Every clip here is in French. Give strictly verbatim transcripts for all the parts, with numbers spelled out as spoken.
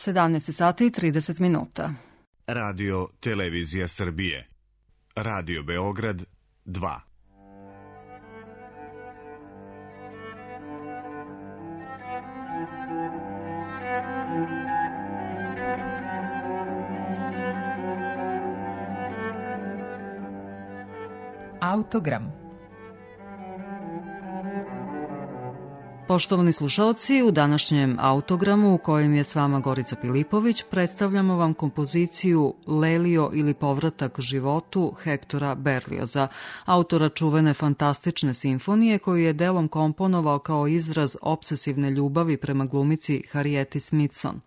sedamnaest sati i trideset minuta. Radio Televizija Srbije. Radio Beograd dva. Autogram. Poštovani slušalci, u današnjem autogramu u kojem je s vama Gorica Pilipović predstavljamo vam kompoziciju Lelio ili povratak životu Hektora Berlioza, autora čuvene fantastične simfonije koju je delom komponovao kao izraz obsesivne ljubavi prema glumici Harrieti Smithson.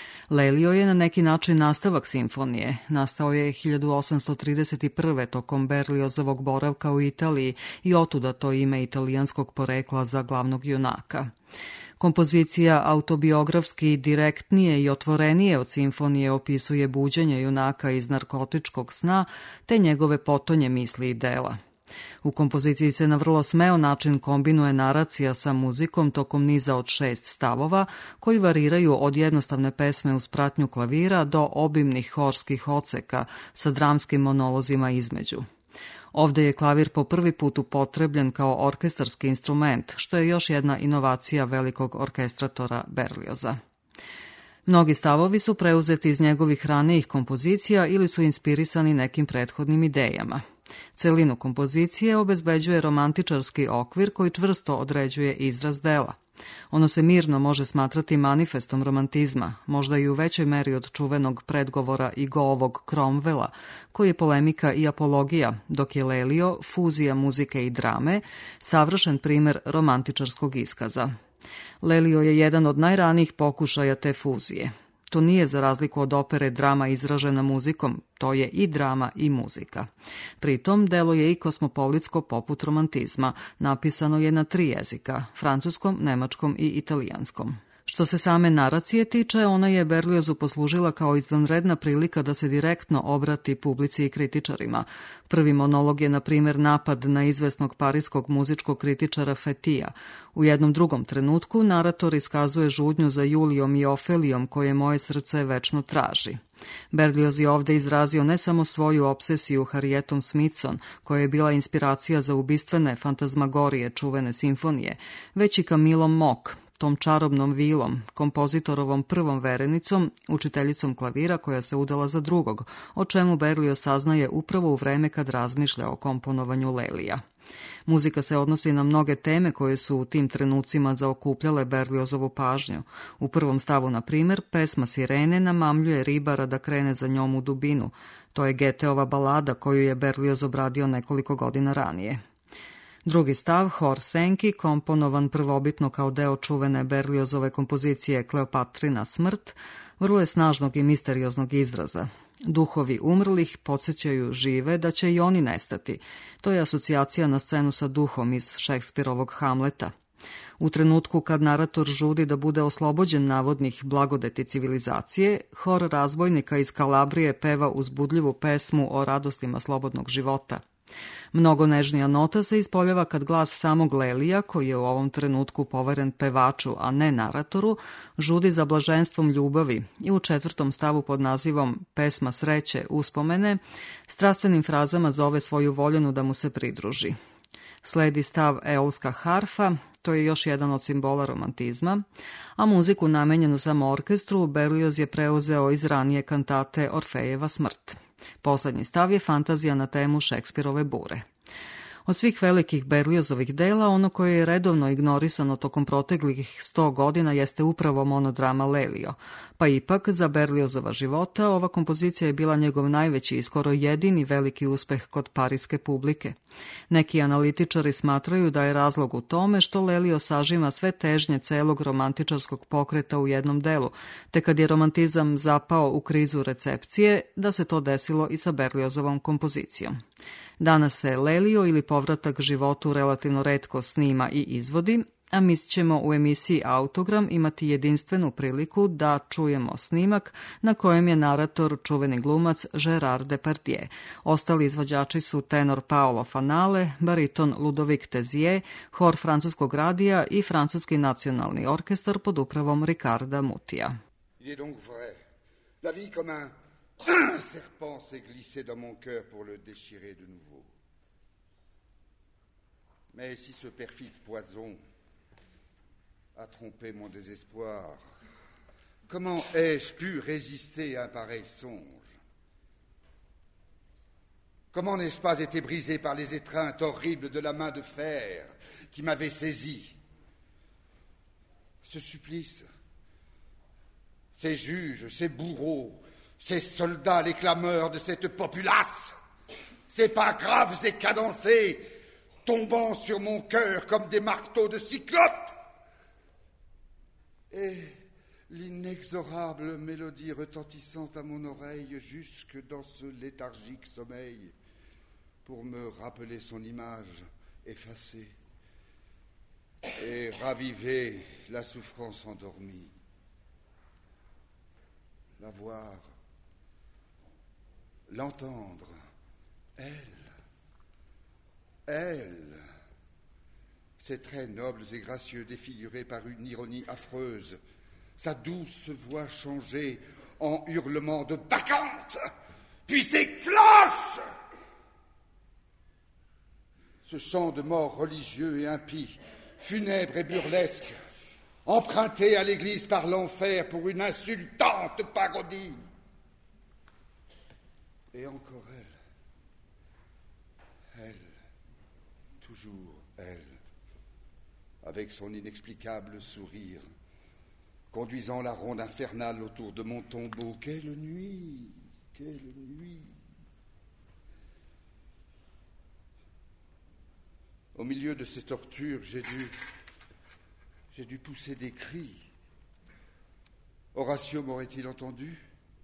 Lelio je na neki način nastavak simfonije. Nastao je hiljadu osamsto trideset prve. tokom Berliozovog boravka u Italiji i otuda to ime italijanskog porekla za glavnog junaka. Kompozicija autobiografski direktnije i otvorenije od simfonije opisuje buđenje junaka iz narkotičkog sna te njegove potonje misli i dela. U kompoziciji se na vrlo smeo način kombinuje naracija sa muzikom tokom niza od šest stavova, koji variraju od jednostavne pesme uz pratnju klavira do obimnih horskih odseka sa dramskim monolozima između. Ovde je klavir po prvi put upotrebljen kao orkestarski instrument, što je još jedna inovacija velikog orkestratora Berlioza. Mnogi stavovi su preuzeti iz njegovih ranijih kompozicija ili su inspirisani nekim prethodnim idejama. Celinu kompozicije obezbeđuje romantičarski okvir koji čvrsto određuje izraz dela. Ono se mirno može smatrati manifestom romantizma, možda i u većoj meri od čuvenog predgovora Igoovog Cromwella, koji je polemika i apologija, dok je Lelio fuzija muzike i drame, savršen primer romantičarskog iskaza. Lelio je jedan od najranijih pokušaja te fuzije. To nije, za razliku od opere, drama izražena muzikom, to je i drama i muzika. Pritom, delo je i kosmopolitsko poput romantizma, napisano je na tri jezika, francuskom, nemačkom i italijanskom. Što se same naracije tiče, ona je Berliozu poslužila kao izvanredna prilika da se direktno obrati publici i kritičarima. Prvi monolog je, na primjer, napad na izvesnog parijskog muzičkog kritičara Fetija. U jednom drugom trenutku narator iskazuje žudnju za Julijom i Ofelijom koje moje srce večno traži. Berlioz je ovde izrazio ne samo svoju obsesiju Harrietom Smithson, koja je bila inspiracija za ubistvene fantazmagorije čuvene simfonije, već i Camillom Mock, tom čarobnom vilom, kompozitorovom prvom verenicom, učiteljicom klavira koja se udala za drugog, o čemu Berlioz saznaje upravo u vreme kad razmišlja o komponovanju Lelija. Muzika se odnosi na mnoge teme koje su u tim trenucima zaokupljale Berliozovu pažnju. U prvom stavu, na primjer, pesma Sirene namamljuje ribara da krene za njom u dubinu. To je Goetheova balada koju je Berlioz obradio nekoliko godina ranije. Drugi stav, hor senki, komponovan prvobitno kao deo čuvene Berliozove kompozicije Kleopatrina smrt, vrlo je snažnog i misterioznog izraza. Duhovi umrlih podsjećaju žive da će i oni nestati. To je asocijacija na scenu sa duhom iz Šekspirovog Hamleta. U trenutku kad narator žudi da bude oslobođen navodnih blagodeti civilizacije, hor razbojnika iz Kalabrije peva uzbudljivu pesmu o radostima slobodnog života. Mnogo nežnija nota se ispoljava kad glas samog Lelija, koji je u ovom trenutku poveren pevaču, a ne naratoru, žudi za blaženstvom ljubavi i u četvrtom stavu pod nazivom Pesma sreće uspomene, strastvenim frazama zove svoju voljenu da mu se pridruži. Sledi stav Eolska harfa, to je još jedan od simbola romantizma, a muziku namenjenu samo orkestru Berlioz je preuzeo iz ranije kantate Orfejeva smrt. Poslednji stav je fantazija na temu Šekspirove bure. Od svih velikih Berliozovih dela, ono koje je redovno ignorisano tokom proteklih sto godina jeste upravo monodrama Lelio, pa ipak za Berliozova života ova kompozicija je bila njegov najveći i skoro jedini veliki uspeh kod parijske publike. Neki analitičari smatraju da je razlog u tome što Lelio sažima sve težnje celog romantičarskog pokreta u jednom delu, te kad je romantizam zapao u krizu recepcije, da se to desilo i sa Berliozovom kompozicijom. Danas se Lelio ili povratak životu relativno retko snima i izvodi, a mi ćemo u emisiji Autogram imati jedinstvenu priliku da čujemo snimak na kojem je narator čuveni glumac Gérard Depardieu. Ostali izvođači su tenor Paolo Fanale, bariton Ludovic Tezier, hor francuskog radija i francuski nacionalni orkestar pod upravom Ricarda Mutija. Il est donc vrai. La vie comme un, un serpent s'est glissé dans mon cœur pour le déchirer de nouveau. Mais si ce perfide poison a trompé mon désespoir, comment ai-je pu résister à un pareil songe? Comment n'ai-je pas été brisé par les étreintes horribles de la main de fer qui m'avait saisi? Ce supplice, ces juges, ces bourreaux, ces soldats, les clameurs de cette populace, ces pas graves et cadencés, tombant sur mon cœur comme des marteaux de cyclope, et l'inexorable mélodie retentissant à mon oreille jusque dans ce léthargique sommeil pour me rappeler son image effacée et raviver la souffrance endormie. La voir, l'entendre, elle, elle, ses traits nobles et gracieux défigurés par une ironie affreuse, sa douce voix changée en hurlements de bacchante, puis ses cloches. Ce chant de mort religieux et impie, funèbre et burlesque, emprunté à l'Église par l'enfer pour une insultante parodie. Et encore elle, elle, toujours elle, avec son inexplicable sourire, conduisant la ronde infernale autour de mon tombeau. Quelle nuit, quelle nuit! Au milieu de ces tortures, j'ai dû, j'ai dû pousser des cris. Horatio m'aurait-il entendu?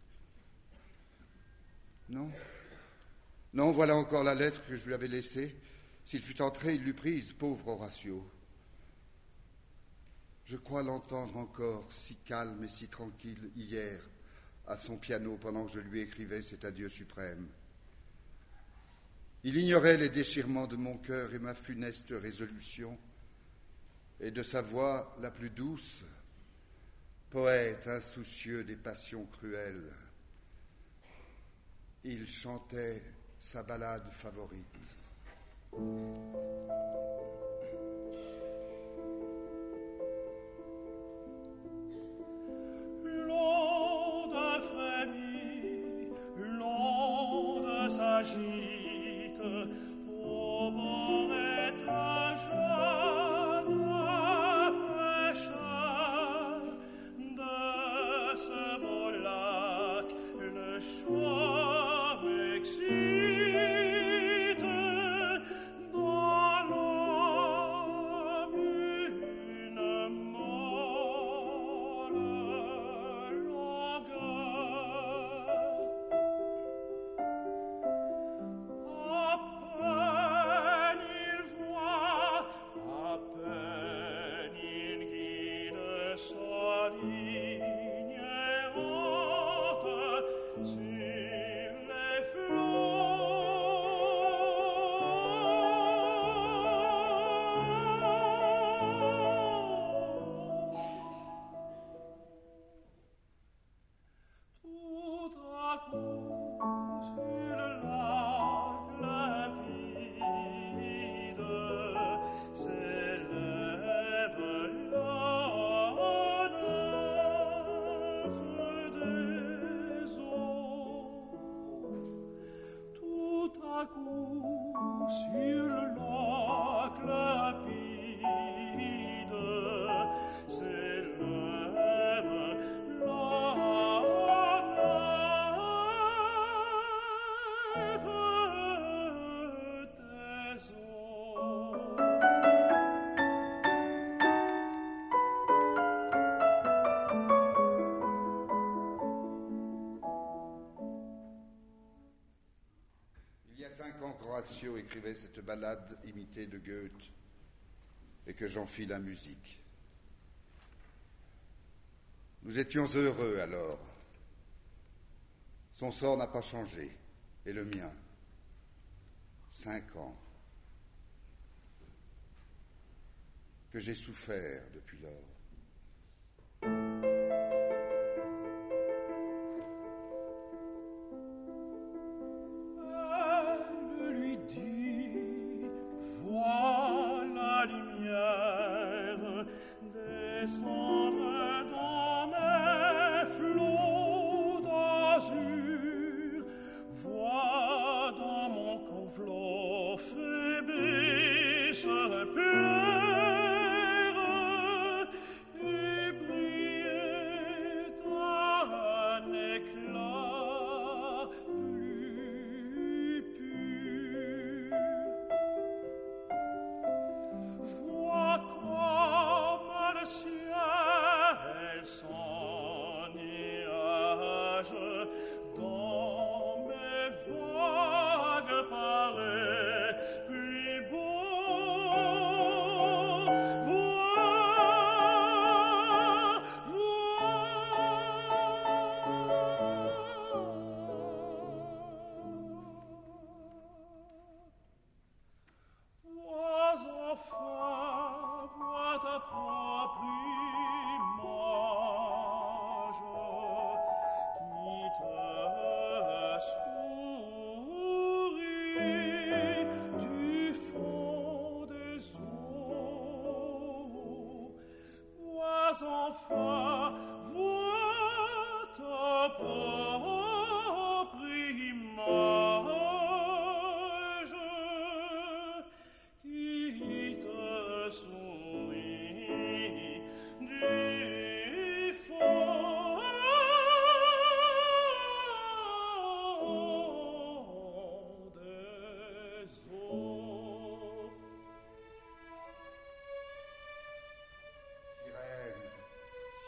Non. Non, voilà encore la lettre que je lui avais laissée. S'il fût entré, il l'eût prise, pauvre Horatio. Je crois l'entendre encore, si calme et si tranquille, hier, à son piano, pendant que je lui écrivais cet adieu suprême. Il ignorait les déchirements de mon cœur et ma funeste résolution, et de sa voix la plus douce, poète insoucieux des passions cruelles, il chantait sa ballade favorite. L'onde frémit, l'onde s'agit. Au bord étrange de pêcheur, de ce beau lac, le chant m'excite. Dans l'âme une molle longueur. Horatio écrivait cette ballade imitée de Goethe et que j'en fis la musique. Nous étions heureux alors. Son sort n'a pas changé, et le mien. Cinq ans. Que j'ai souffert depuis lors.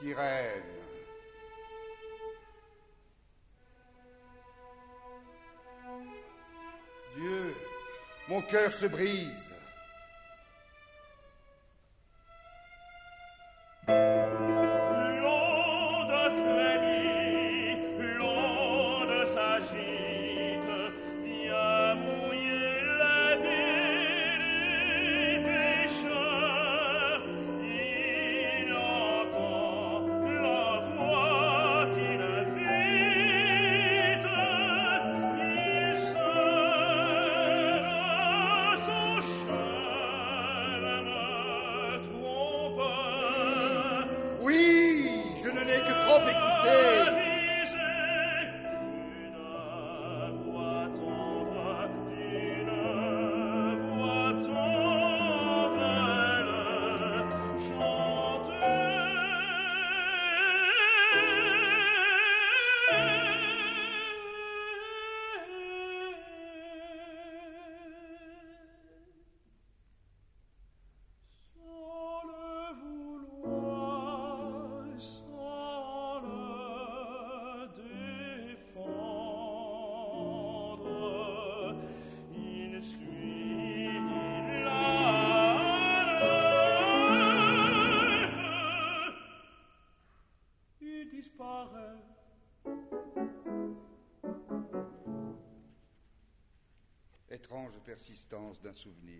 sirène. Dieu, mon cœur se brise. L'onde frémit, l'onde s'agite, vient mouiller les pieds du pécheur. Il entend la voix qui l'invite, il serre son charme trompeur. Oui, je ne l'ai que trop écouté. Une voix tendre, d'une voix tendre, elle chantait. Sans le vouloir, sans le défendre, il suit la nef. Il disparaît. Étrange persistance d'un souvenir.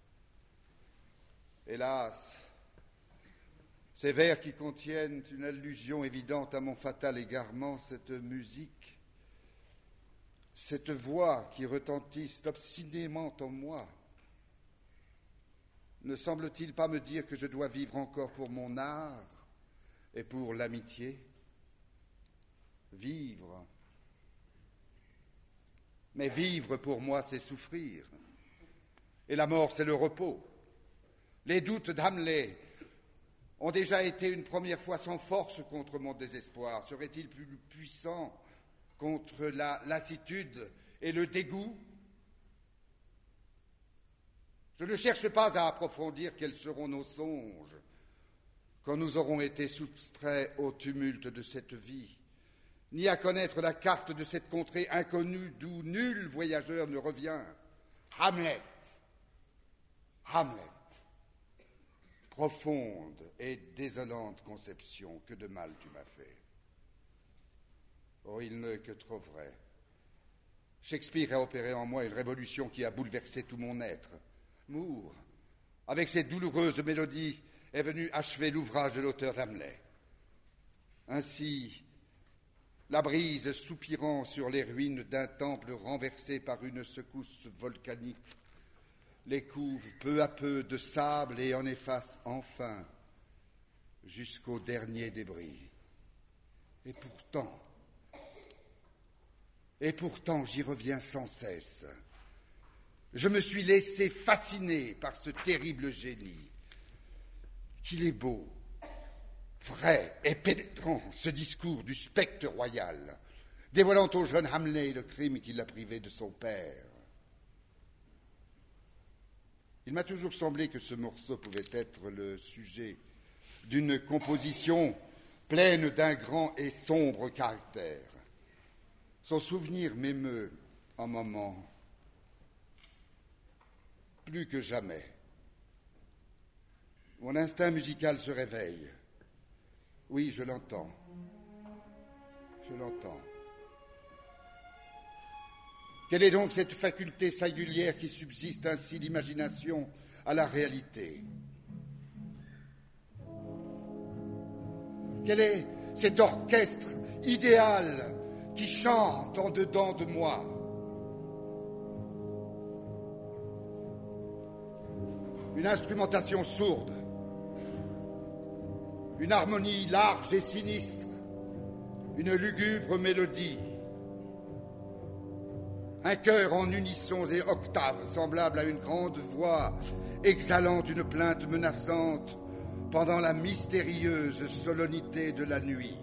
Hélas, ces vers qui contiennent une allusion évidente à mon fatal égarement, cette musique, cette voix qui retentissent obstinément en moi, ne semble-t-il pas me dire que je dois vivre encore pour mon art et pour l'amitié? Vivre. Mais vivre pour moi, c'est souffrir. Et la mort, c'est le repos. Les doutes d'Hamlet ont déjà été une première fois sans force contre mon désespoir. Serait-il plus puissant contre la lassitude et le dégoût? Je ne cherche pas à approfondir quels seront nos songes quand nous aurons été soustraits au tumulte de cette vie, ni à connaître la carte de cette contrée inconnue d'où nul voyageur ne revient. Hamlet, Hamlet, profonde et désolante conception, que de mal tu m'as fait. Oh, il n'est que trop vrai. Shakespeare a opéré en moi une révolution qui a bouleversé tout mon être. Moore, avec ses douloureuses mélodies, est venu achever l'ouvrage de l'auteur d'Hamlet. Ainsi, la brise soupirant sur les ruines d'un temple renversé par une secousse volcanique les couvre peu à peu de sable et en efface enfin jusqu'au dernier débris. Et pourtant, et pourtant j'y reviens sans cesse. Je me suis laissé fasciner par ce terrible génie. Qu'il est beau, vrai et pénétrant, ce discours du spectre royal, dévoilant au jeune Hamlet le crime qui l'a privé de son père. Il m'a toujours semblé que ce morceau pouvait être le sujet d'une composition pleine d'un grand et sombre caractère. Son souvenir m'émeut un moment, plus que jamais. Mon instinct musical se réveille. Oui, je l'entends. Je l'entends. Quelle est donc cette faculté singulière qui subsiste ainsi l'imagination à la réalité? Quel est cet orchestre idéal qui chante en dedans de moi? Une instrumentation sourde, une harmonie large et sinistre, une lugubre mélodie, un chœur en unissons et octaves semblable à une grande voix exhalant une plainte menaçante pendant la mystérieuse solennité de la nuit.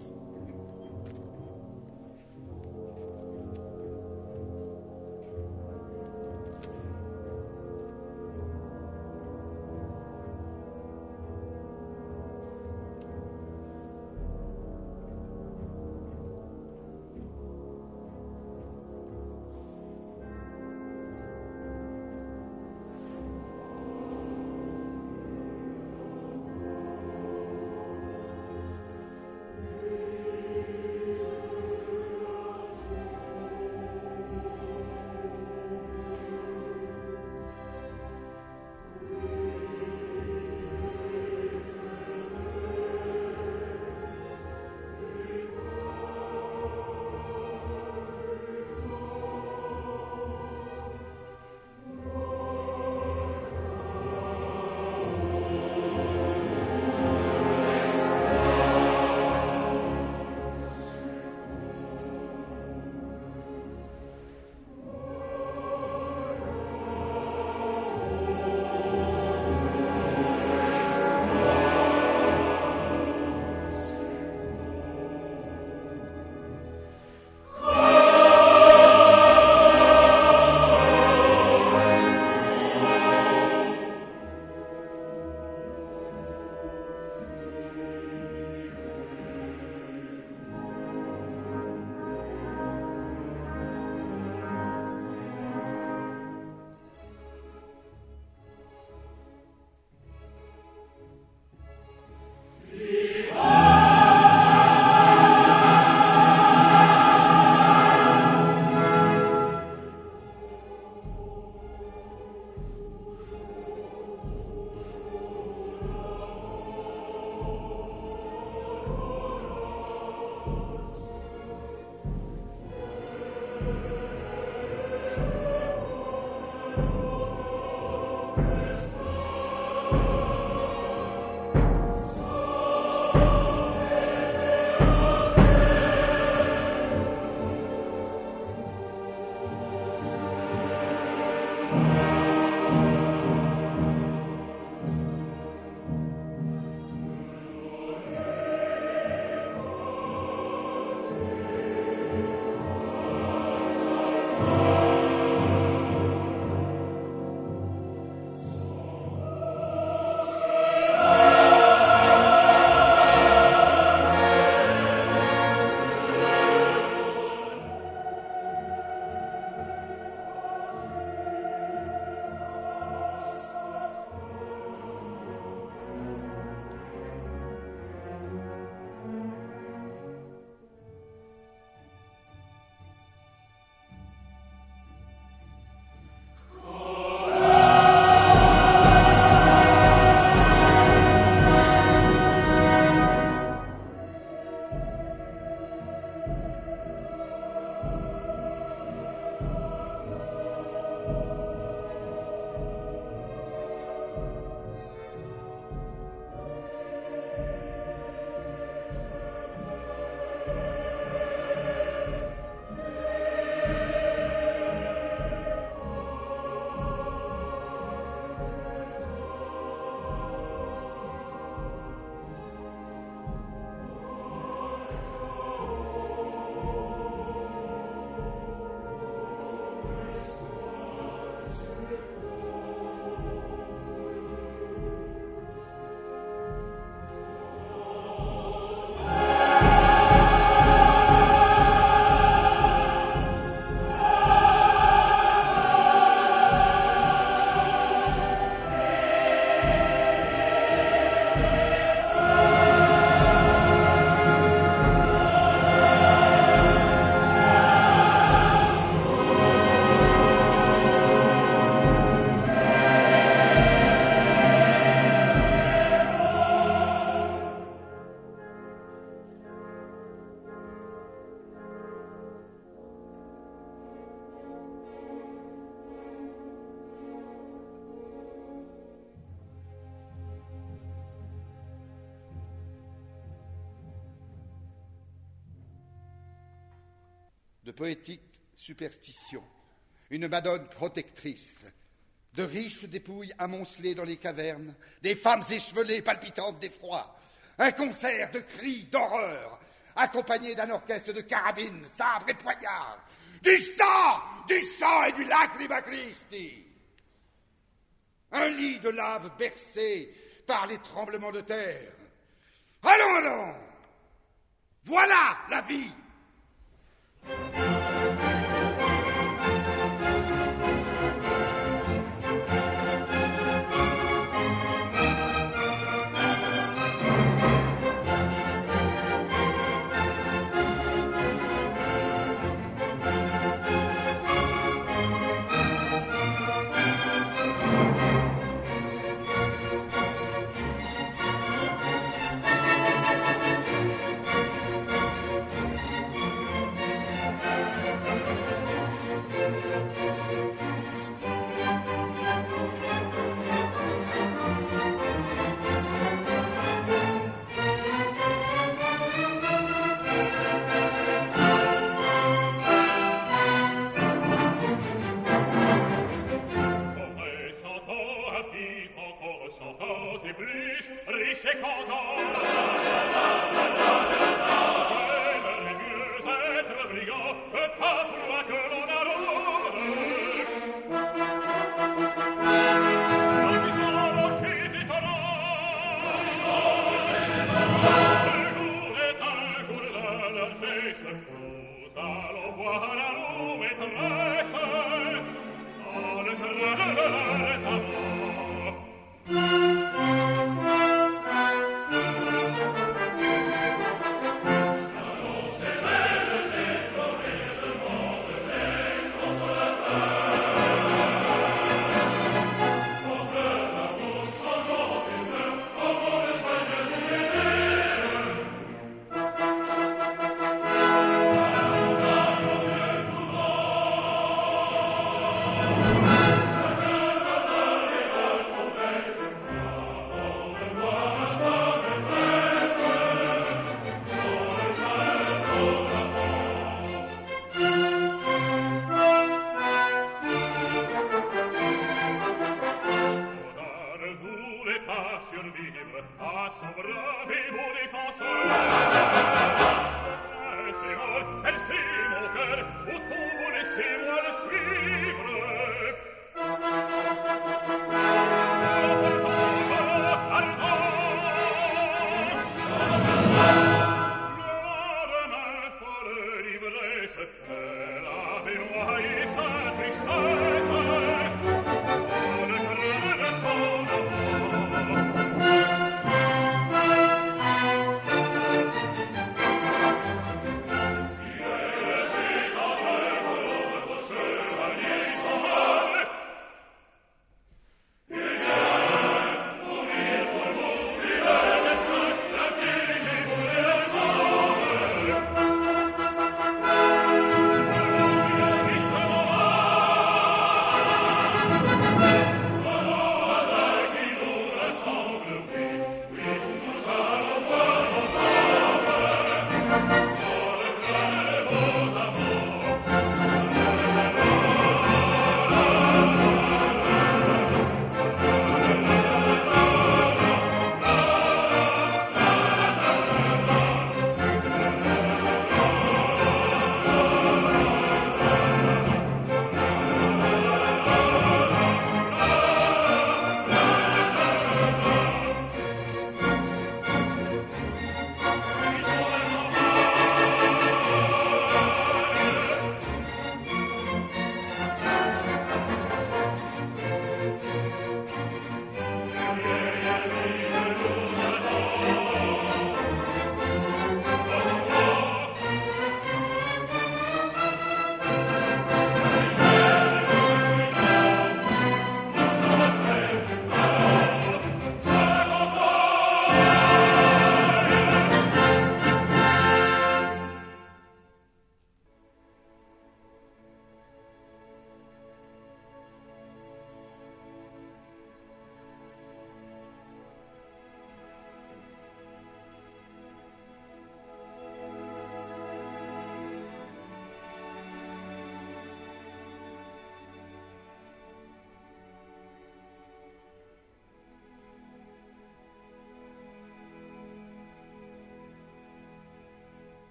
de poétiques superstitions, une Madone protectrice, de riches dépouilles amoncelées dans les cavernes, des femmes échevelées palpitantes d'effroi, un concert de cris d'horreur, accompagné d'un orchestre de carabines, sabres et poignards, du sang, du sang et du lacrima Christi. Un lit de lave bercé par les tremblements de terre. Allons, allons! Voilà la vie! Christ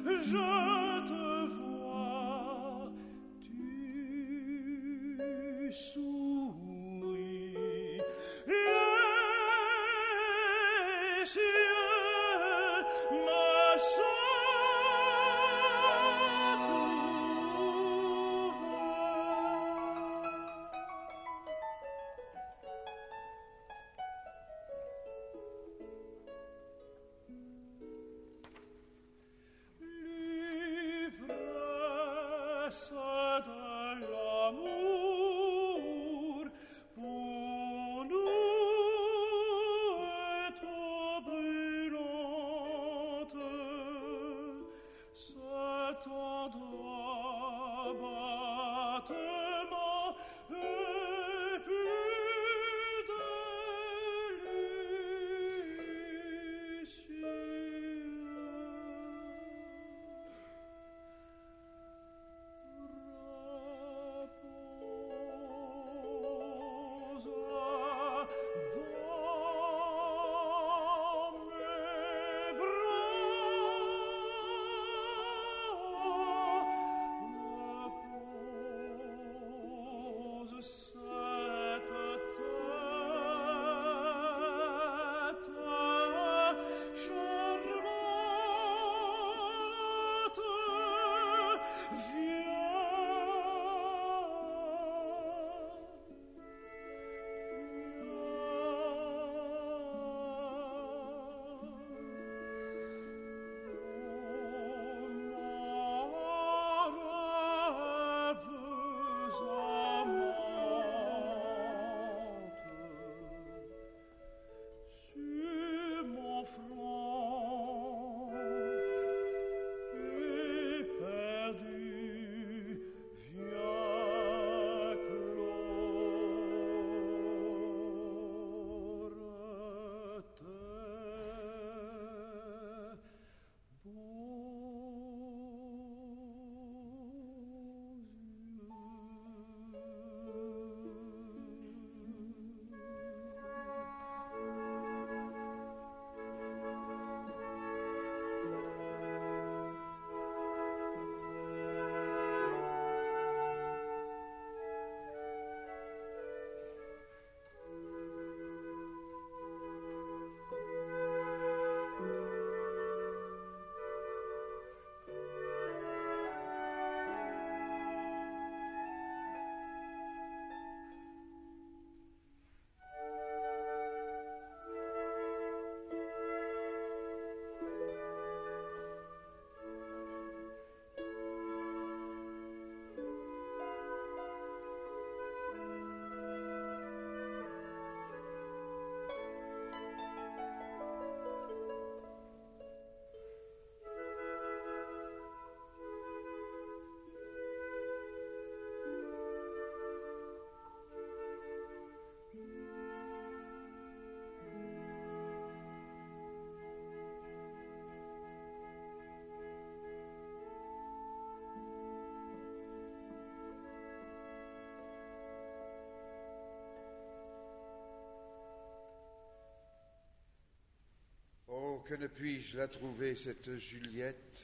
que ne puis-je la trouver, cette Juliette,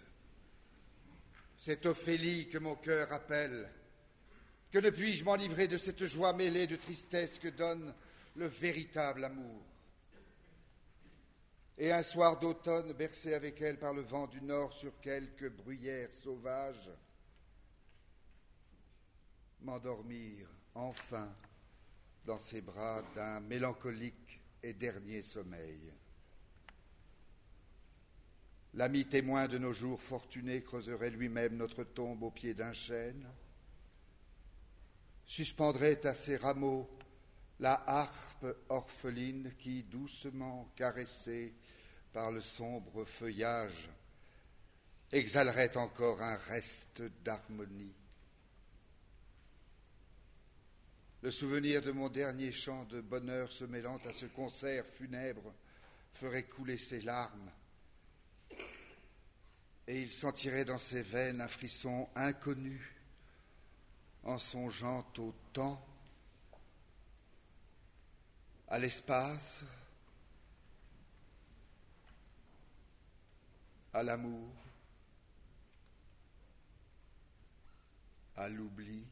cette Ophélie que mon cœur appelle? Que ne puis-je m'enivrer de cette joie mêlée de tristesse que donne le véritable amour? Et un soir d'automne, bercé avec elle par le vent du nord sur quelques bruyères sauvages, m'endormir enfin dans ses bras d'un mélancolique et dernier sommeil. L'ami témoin de nos jours fortunés creuserait lui-même notre tombe au pied d'un chêne, suspendrait à ses rameaux la harpe orpheline qui, doucement caressée par le sombre feuillage, exhalerait encore un reste d'harmonie. Le souvenir de mon dernier chant de bonheur se mêlant à ce concert funèbre ferait couler ses larmes, et il sentirait dans ses veines un frisson inconnu en songeant au temps, à l'espace, à l'amour à l'oubli.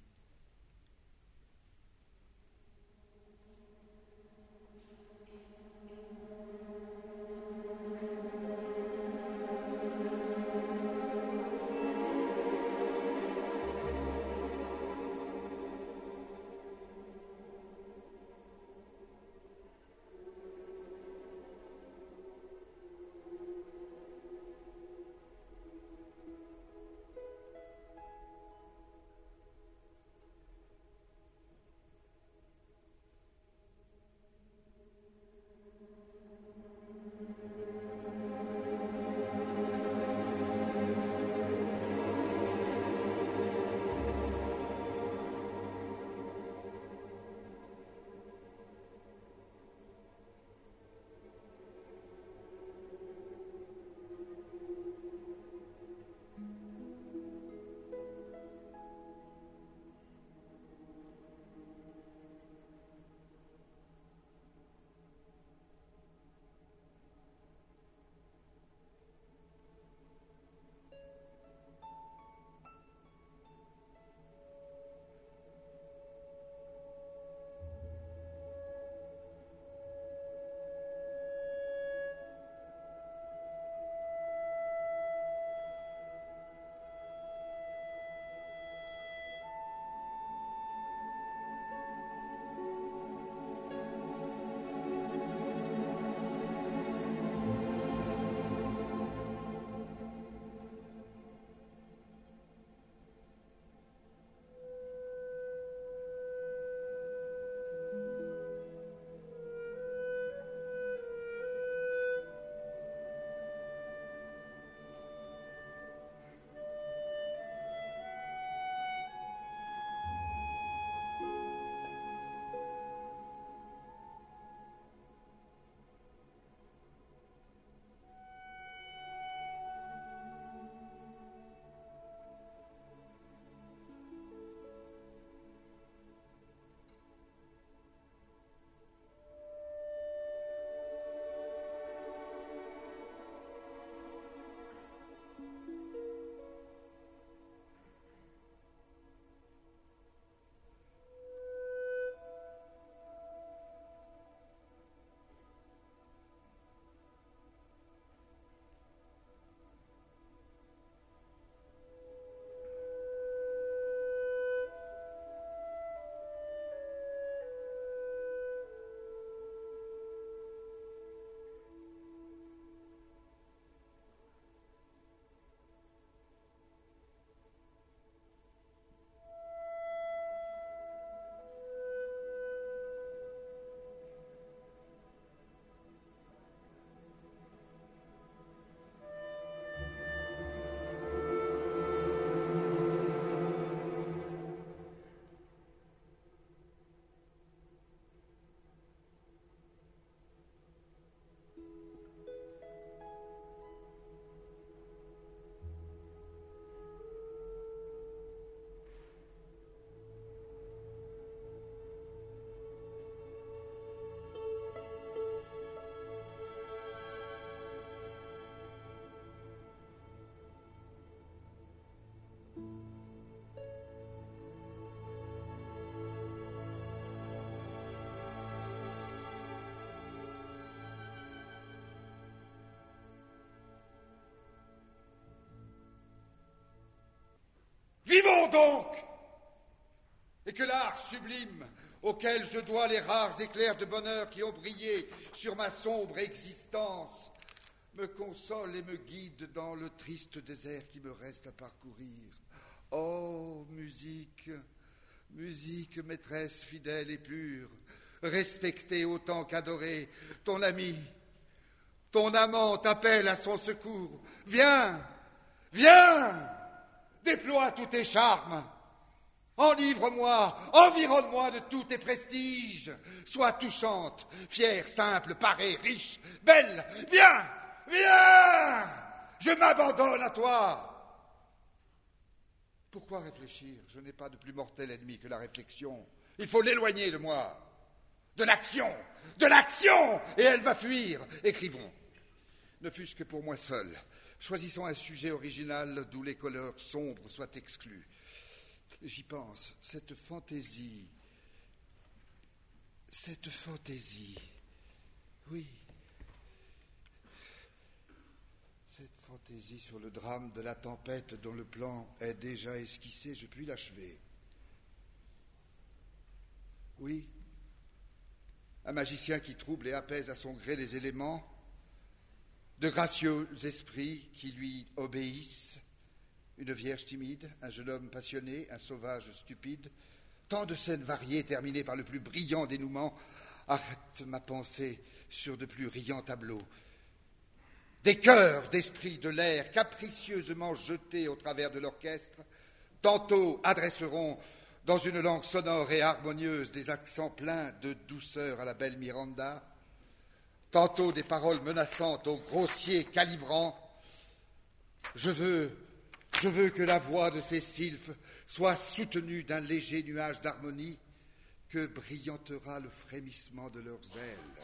Vivons donc! Et que l'art sublime, auquel je dois les rares éclairs de bonheur qui ont brillé sur ma sombre existence, me console et me guide dans le triste désert qui me reste à parcourir. Oh, musique, musique, maîtresse fidèle et pure, respectée autant qu'adorée, ton ami, ton amant t'appelle à son secours. Viens, viens, déploie tous tes charmes. Enivre-moi, environne-moi de tous tes prestiges. Sois touchante, fière, simple, parée, riche, belle. Viens, viens, je m'abandonne à toi. Pourquoi réfléchir? Je n'ai pas de plus mortel ennemi que la réflexion. Il faut l'éloigner de moi. De l'action, de l'action, et elle va fuir. Écrivons, ne fût-ce que pour moi seul. Choisissons un sujet original d'où les couleurs sombres soient exclues. j'y pense, cette fantaisie, cette fantaisie, oui, cette fantaisie sur le drame de la tempête dont le plan est déjà esquissé, je puis l'achever. Oui, un magicien qui trouble et apaise à son gré les éléments, de gracieux esprits qui lui obéissent, une vierge timide, un jeune homme passionné, un sauvage stupide, tant de scènes variées terminées par le plus brillant dénouement, arrêtent ma pensée sur de plus riants tableaux. Des chœurs d'esprits de l'air capricieusement jetés au travers de l'orchestre, tantôt adresseront dans une langue sonore et harmonieuse des accents pleins de douceur à la belle Miranda, tantôt des paroles menaçantes aux grossiers calibrants. Je veux, je veux que la voix de ces sylphes soit soutenue d'un léger nuage d'harmonie que brillantera le frémissement de leurs ailes.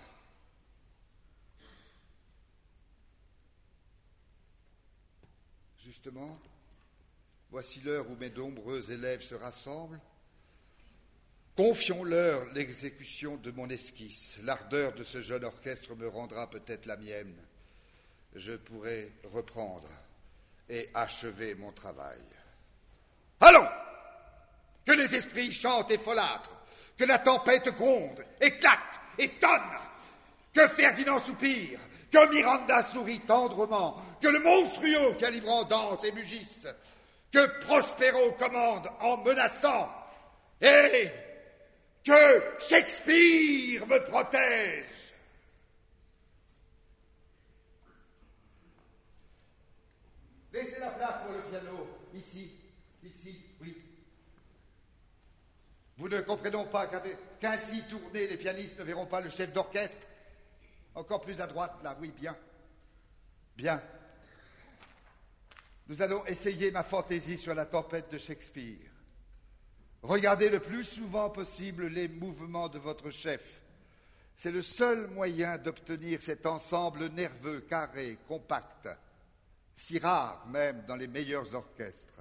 Justement, voici l'heure où mes nombreux élèves se rassemblent. Confions-leur l'exécution de mon esquisse. L'ardeur de ce jeune orchestre me rendra peut-être la mienne. Je pourrai reprendre et achever mon travail. Allons! Que les esprits chantent et folâtrent, que la tempête gronde, éclate et tonne, que Ferdinand soupire, que Miranda sourit tendrement, que le monstrueux Calibrant danse et mugisse, que Prospero commande en menaçant, et que Shakespeare me protège. Laissez la place pour le piano, ici, ici, oui. Vous ne comprenez pas qu'ainsi tournés, les pianistes ne verront pas le chef d'orchestre? Encore plus à droite, là, oui, bien. Bien. Nous allons essayer ma fantaisie sur la tempête de Shakespeare. Regardez le plus souvent possible les mouvements de votre chef. C'est le seul moyen d'obtenir cet ensemble nerveux, carré, compact, si rare même dans les meilleurs orchestres.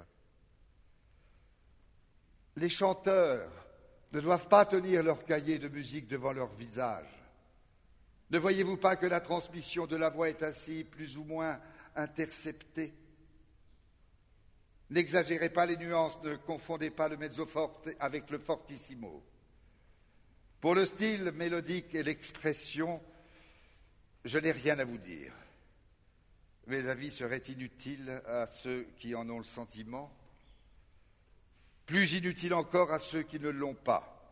Les chanteurs ne doivent pas tenir leur cahier de musique devant leur visage. Ne voyez-vous pas que la transmission de la voix est ainsi plus ou moins interceptée? N'exagérez pas les nuances, ne confondez pas le mezzo forte avec le fortissimo. Pour le style mélodique et l'expression, je n'ai rien à vous dire. Mes avis seraient inutiles à ceux qui en ont le sentiment, plus inutiles encore à ceux qui ne l'ont pas.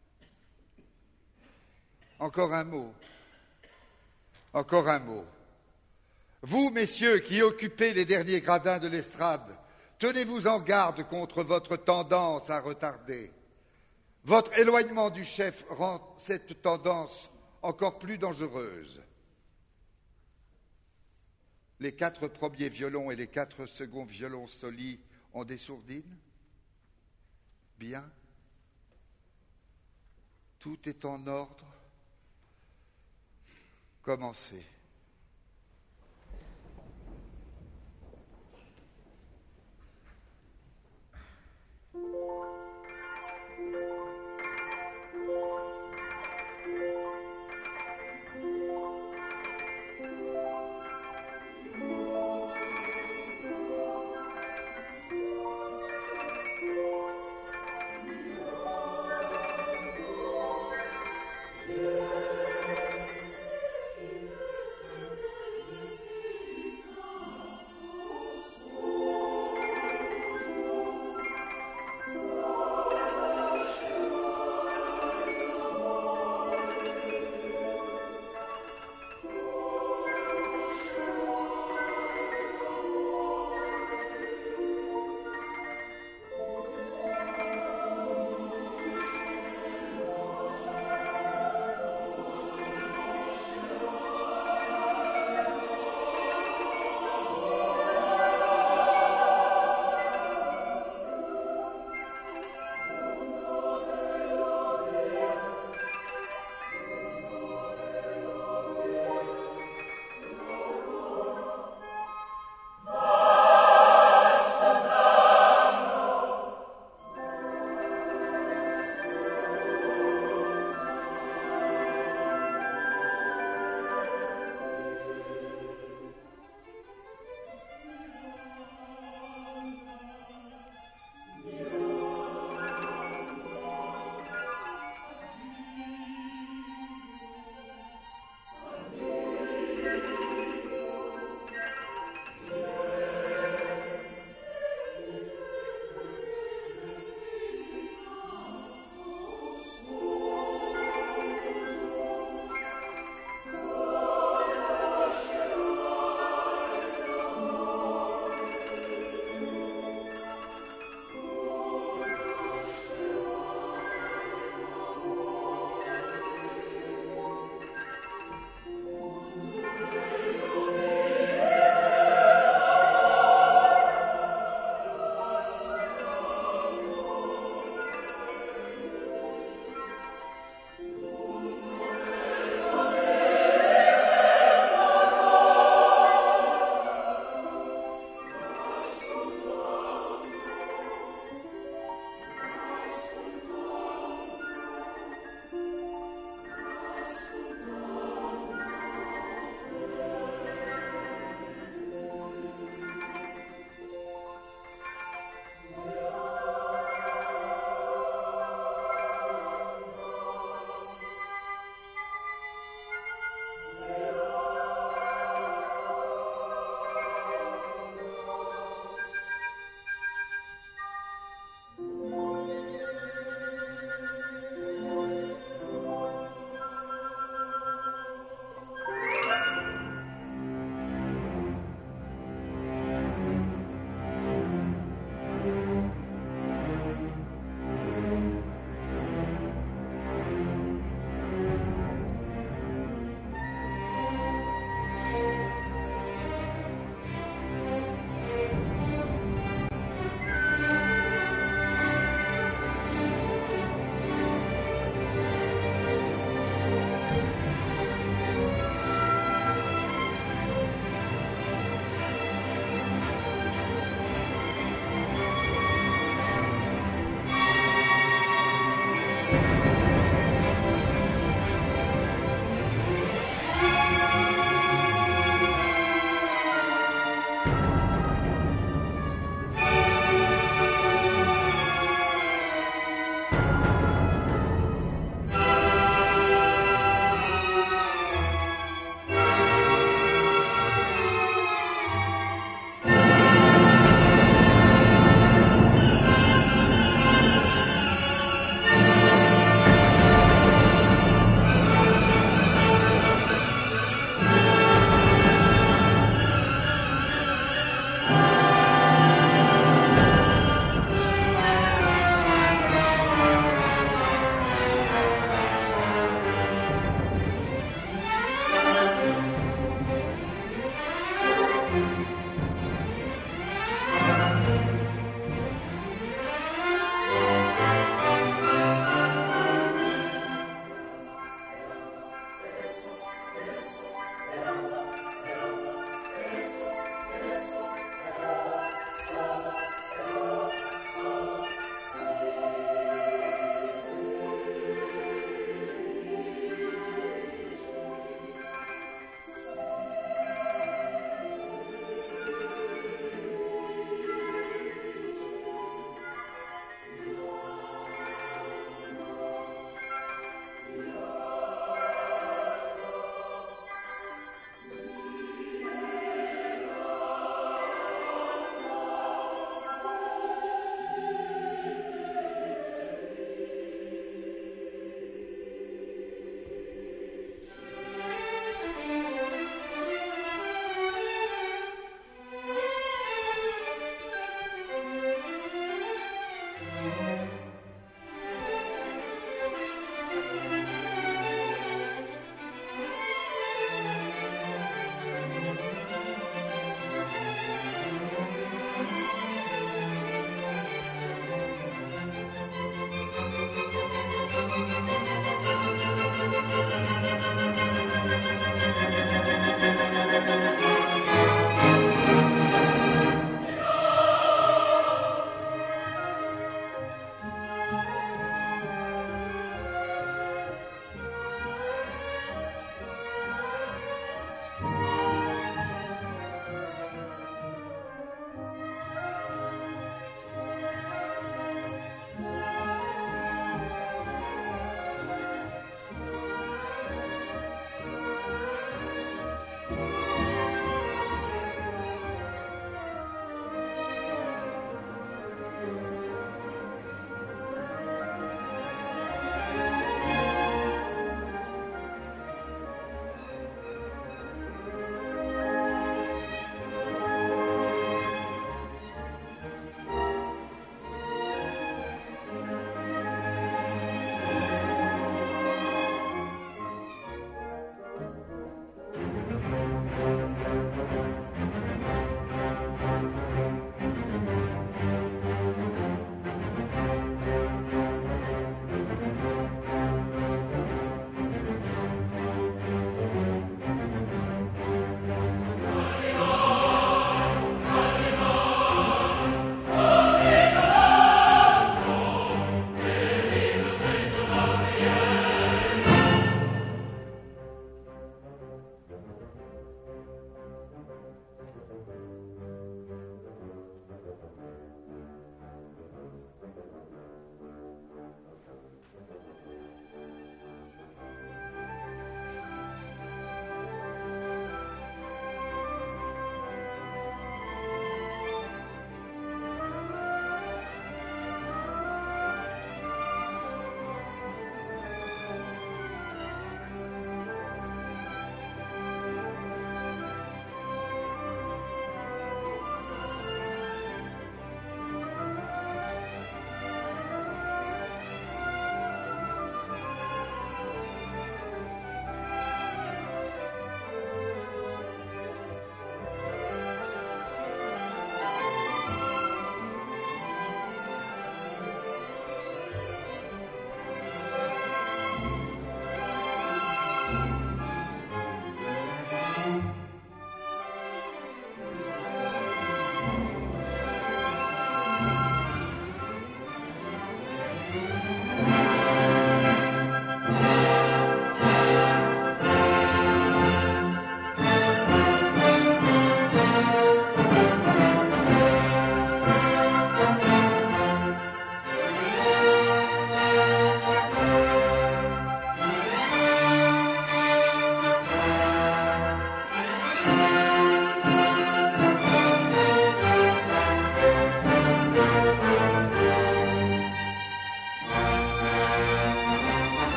Encore un mot. Encore un mot. Vous, messieurs, qui occupez les derniers gradins de l'estrade, tenez-vous en garde contre votre tendance à retarder. Votre éloignement du chef rend cette tendance encore plus dangereuse. Les quatre premiers violons et les quatre seconds violons solis ont des sourdines? Bien. Tout est en ordre. Commencez.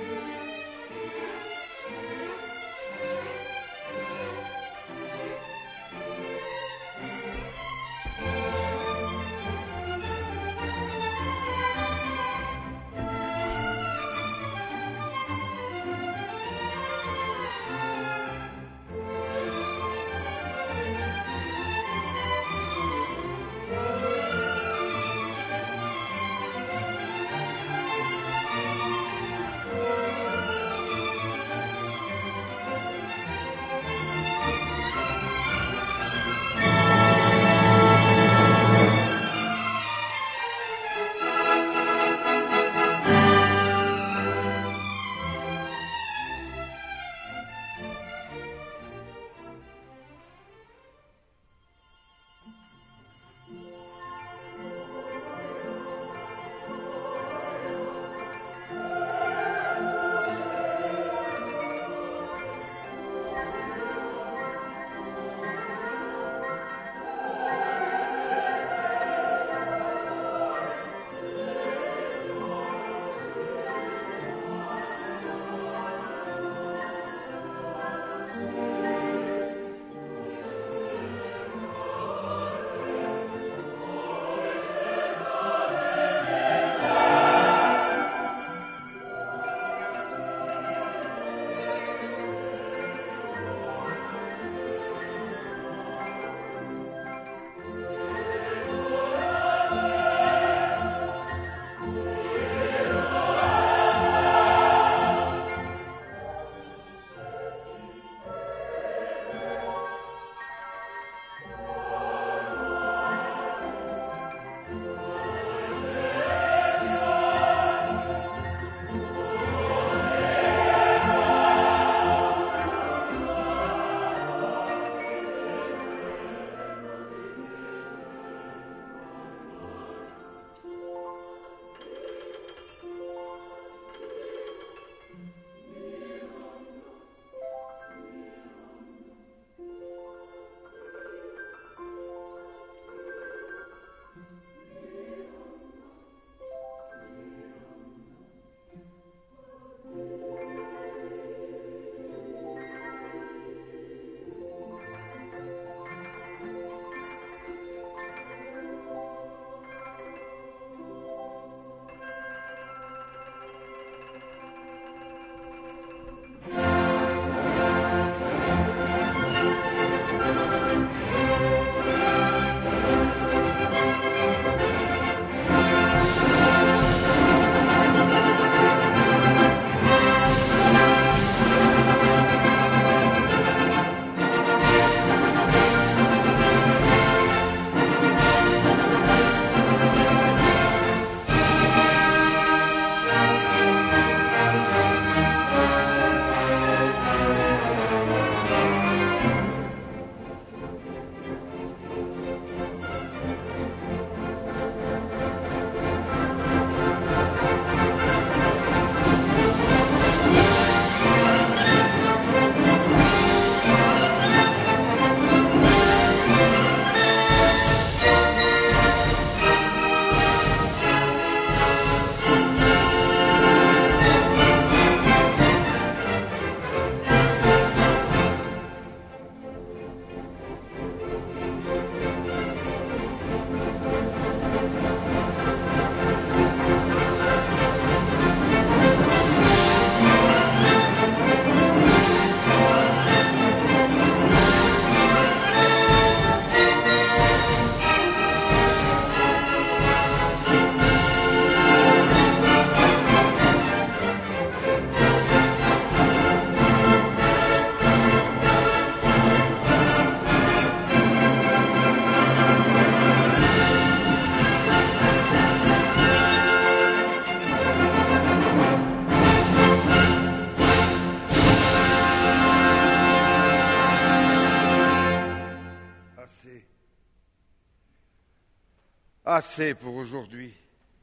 Assez pour aujourd'hui.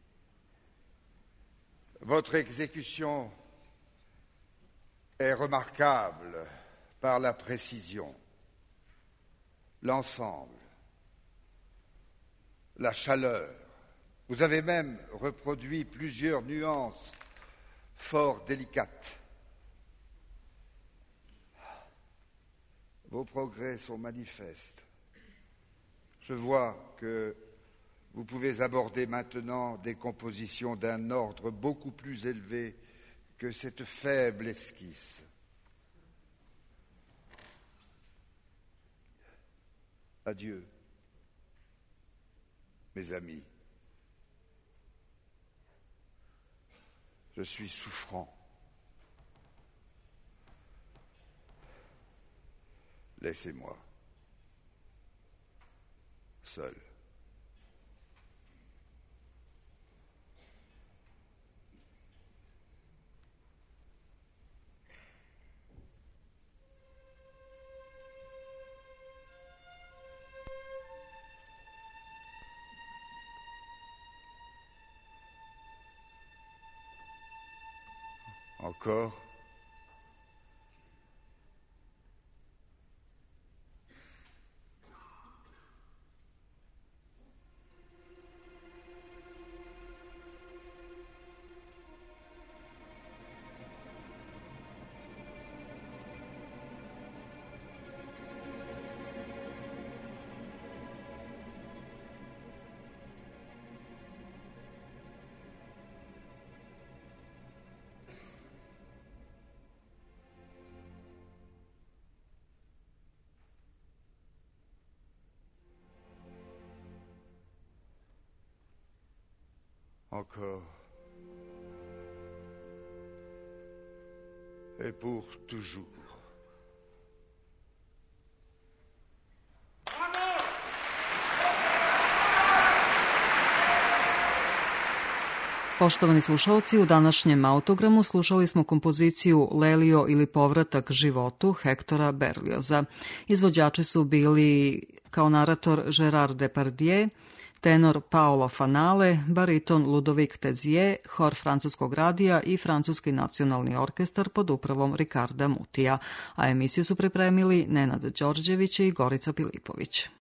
Votre exécution est remarquable par la précision, l'ensemble, la chaleur. Vous avez même reproduit plusieurs nuances fort délicate. Vos progrès sont manifestes. Je vois que vous pouvez aborder maintenant des compositions d'un ordre beaucoup plus élevé que cette faible esquisse. Adieu, mes amis. Je suis souffrant. Laissez-moi seul. Encore. Encore. Et pour toujours. Poštovani slušalci, u današnjem autogramu slušali smo kompoziciju Lelio ili povratak životu Hektora Berlioza. Izvođači su bili kao narator Gerard Depardieu, tenor Paolo Fanale, bariton Ludovic Tezier, hor Francuskog radija i Francuski nacionalni orkestar pod upravom Ricarda Mutija, a emisiju su pripremili Nenad Đorđević i Gorica Pilipović.